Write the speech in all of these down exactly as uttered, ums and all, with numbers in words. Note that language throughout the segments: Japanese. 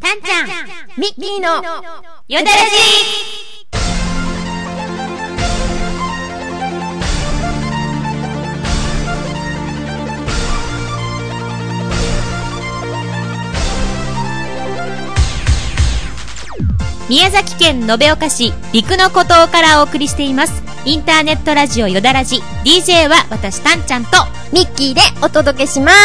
たんちゃん、 ミッキーのよだらじ。宮崎県延岡市陸の孤島からお送りしていますインターネットラジオよだらじ。 ディージェー は私たんちゃんとミッキーでお届けします。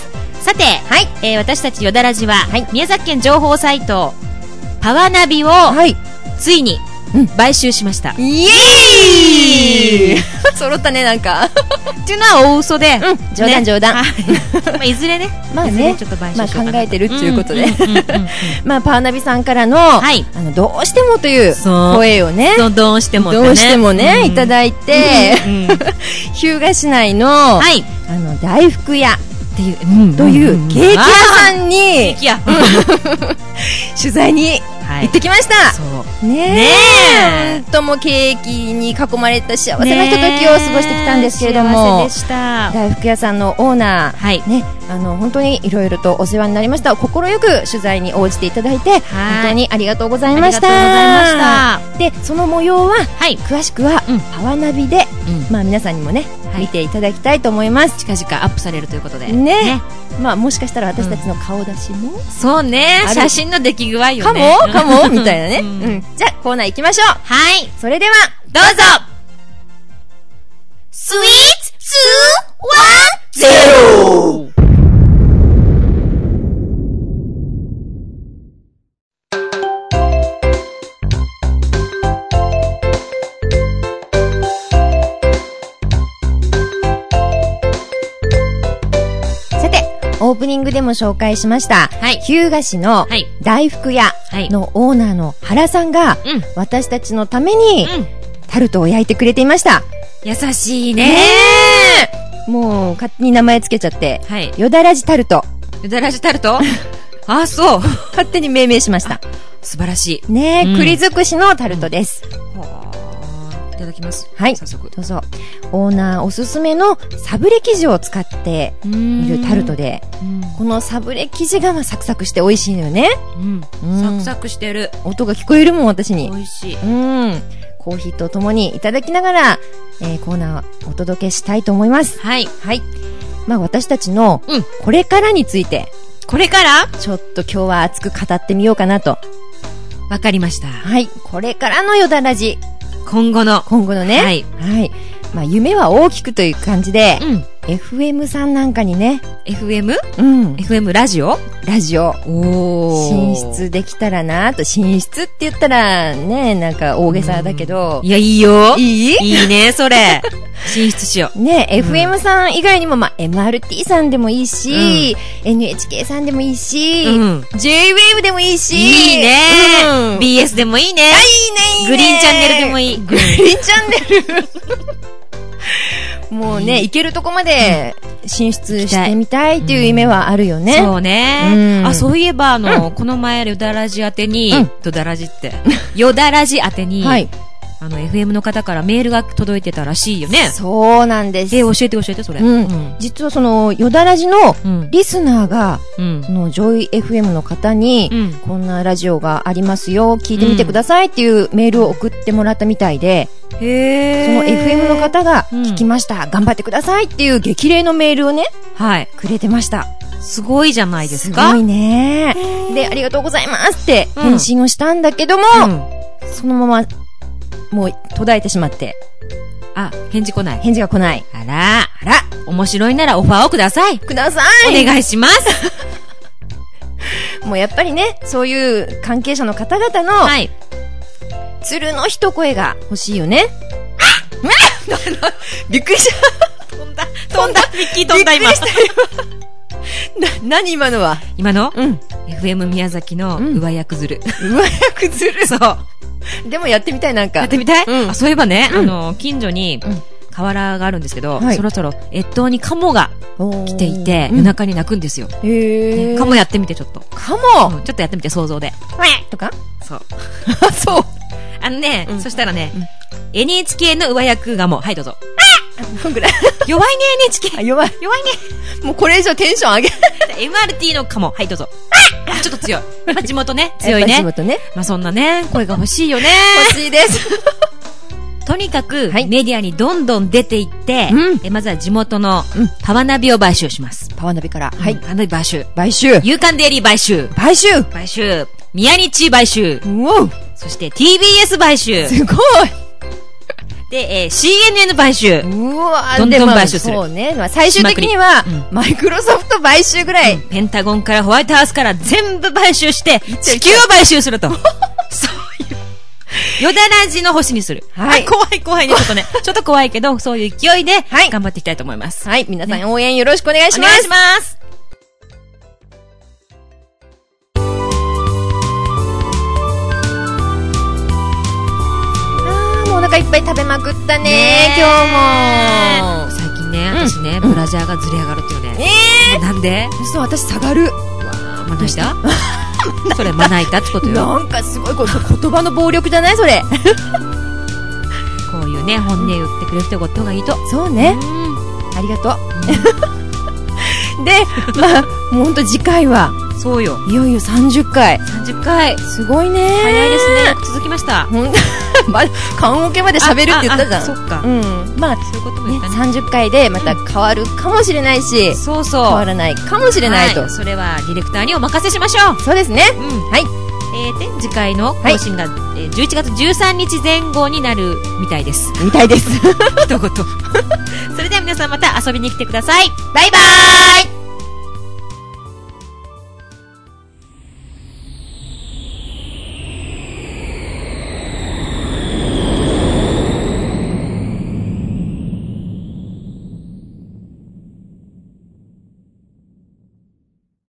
さて、はい、えー、私たちよだらじは、はい、宮崎県情報サイトパワナビを、はい、ついに、うん、買収しました。 イエーイ揃ったね、なんかっていうのは大嘘で、 うん、冗談冗談、 ね、まあいずれねまあね、 ちょっと買収しようかな、 まあ、考えてるっていうことでまあパワナビさんからの、はい、あのどうしてもという声をね、 そうどうしても、ね、 どうしてもね、うん、いただいて、うんうん、日向市内の、はい、あの大福屋っていう、うん、というケーキ屋さんに、ケーキ屋取材に行ってきました。はい、そうねえ、ねえ、ほんともケーキに囲まれた幸せなひとときを過ごしてきたんですけれども、 幸せでした。 大福屋さんのオーナー、はい、ね、あの本当にいろいろとお世話になりました。心よく取材に応じていただいて、はい、本当にありがとうございました。ありがとうございました。で、その模様は、はい、詳しくは、うん、パワナビで、うん、まあ皆さんにもね、はい、見ていただきたいと思います。 近々アップされるということでね, ね、まあもしかしたら私たちの顔出しも、うん、 そうね、写真の出来具合よかね、 もかもみたいなね、うんうん、じゃあコーナー行きましょう。 はい、 それではどうぞ。スイーツツーワンゼロ。 オープニングでも紹介しました、はい、日向市の大福屋のオーナーの原さんが、うん、私たちのために、うん、タルトを焼いてくれていました。 優しいねー。もう勝手に名前つけちゃって、はい、よだらじタルト。 よだらじタルトあ、そう。 勝手に命名しました。 素晴らしい。 ねえ、うん、栗尽くしのタルトです。 うん、いただきます。 はい。早速。どうぞ。オーナーおすすめのサブレ生地を使っているタルトで、このサブレ生地がまあサクサクして美味しいのよね。 うん。うん、サクサクしてる。 音が聞こえるもん、私に。 美味しい。 うん。コーヒーとともにいただきながら、えー、コーナーをお届けしたいと思います。 はい。 はい。まあ私たちのこれからについて、 うん、これからちょっと今日は熱く語ってみようかなと。 わかりました。 はい。これからのよだらじ。 今後の。 今後のね。はい。はい。まあ、夢は大きくという感じで、うん、エフエム さんなんかにね。 エフエム？ うん。 エフエム ラジオ？ ラジオ。 おー。 進出できたらなと。進出って言ったら、ね、なんか大げさだけど。 いや、いいよ。 いい？ いいね、それ。進出しよう。 ね、うん、エフエム さん以外にも、まあ、エムアールティー さんでもいいし、うん、エヌエイチケー さんでもいいし、うん、ジェイウェーブ でもいいし。 いいね、うん、ビーエス でもいいね。 あ、いいね、いいね。 グリーンチャンネルでもいい。 グリーンチャンネル。もうね、行けるとこまで進出してみたいっていう夢はあるよね。 そうね。うん、あ、そういえば、あの、うん、この前、よだらじ宛てに、うん、よだらじって、よだらじ宛てに、はい、あの、エフエム の方からメールが届いてたらしいよね。 そうなんです。 え、教えて教えて、それ。うんうん、実はその、よだらじのリスナーが、うん、その、ジョイ エフエム の方に、うん、こんなラジオがありますよ、聞いてみてくださいっていうメールを送ってもらったみたいで、 へー。 その エフエム の方が聞きました、うん、頑張ってくださいっていう激励のメールをね、はい、くれてました。 すごいじゃないですか。 すごいね。で、ありがとうございますって返信をしたんだけども、うん、そのまま、もう途絶えてしまって。 あ、返事来ない。 返事が来ない。 あら、あら、面白いならオファーをください。 ください。お願いします。 もうやっぱりね、そういう関係者の方々の、はい。鶴の一声が欲しいよね。あっびっくりした。 飛んだ。飛んだ。ミッキー飛んだ今。びっくりした今。な、何今のは。 今のうん。エフエム 宮崎の上役鶴。 上役鶴そう。でもやってみたい、なんか。 やってみたい、うん、あ、そういえばね、うん、あの、近所に、河原があるんですけど、はい、そろそろ越冬にカモが来ていて、夜中に鳴くんですよ。へー。カモやってみて、ちょっと。 カモ、 うん、ちょっとやってみて、想像で。 とかそう。 そう。 あのね、うん、そしたらね、うん、エヌエイチケー の上役ガモ。はい、どうぞ。 あぐらい弱いね、エヌエイチケー。 弱い。 弱いね。 もうこれ以上テンション上げエムアールティー のカモ。はい、どうぞ。 ちょっと強い。まあ、地元ね、強いね。 地元ね。 まあ、そんなね、声が欲しいよね。 欲しいです。 とにかく、はい、メディアにどんどん出ていって、うん、えまずは地元のパワナビを買収します。 パワナビから。はい。 パワナビ買収。 買収。 夕刊デイリー買収。 買収。 買収。宮日買収。 うおそして ティービーエス 買収。 すごい。 で、えー、シーエヌエヌ 買収。 うわどんどん買収する。 そうね。まあ、最終的には、うん、マイクロソフト買収ぐらい、うん。 ペンタゴンからホワイトハウスから全部買収して、地球を買収すると。そういう。よだらじの星にする。はい。怖い怖いね、ちょっとね。ちょっと怖いけど、そういう勢いで、はい。頑張っていきたいと思います。 はい。皆さん応援よろしくお願いします。 お願いします。 あー、もうお腹いっぱい食べまくったね、今日も。 最近ね、私ね、ブラジャーがずれ上がるっていうね。えー。なんで？ そう、私下がる。うわー、まな板それまな板ってことよ。 なんかすごい、これ言葉の暴力じゃないそれ。 こういうね、本音言ってくれる人がおった方がいいと。 そうね。ありがとう。で、まあ、もうほんと次回は。 そうよ。 いよいよさんじゅっかい。 さんじゅっかい。 すごいね。 早いですね。よく続きました。 ほんと、ま、棺桶まで喋るって言ったじゃん。 そっか。 うん。まあ、 そういうことも言ったね。 さんじゅっかいでまた変わるかもしれないし。 そうそう。 変わらないかもしれないと。 それはディレクターにお任せしましょう。 そうですね。うん。はい。 えー、で、次回の更新が、はい、じゅういちがつじゅうさんにちぜん後になるみたいです。 みたいです。 一言。それでは皆さんまた遊びに来てください。 バイバーイ。